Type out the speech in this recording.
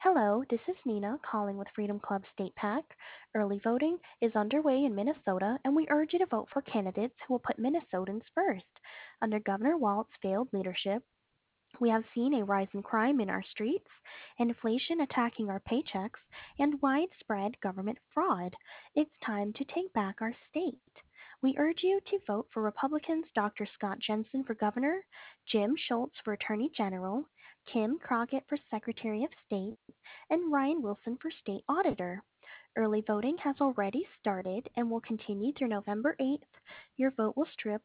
Hello, this is Nina calling with Freedom Club State PAC. Early voting is underway in Minnesota, and we urge you to vote for candidates who will put Minnesotans first. Under Governor Walt's failed leadership, we have seen a rise in crime in our streets, inflation attacking our paychecks, and widespread government fraud. It's time to take back our state. We urge you to vote for Republicans Dr. Scott Jensen for governor, Jim Schultz for attorney general, Kim Crockett for secretary of state, and Ryan Wilson for state auditor. Early voting has already started and will continue through November 8th. Your vote will strip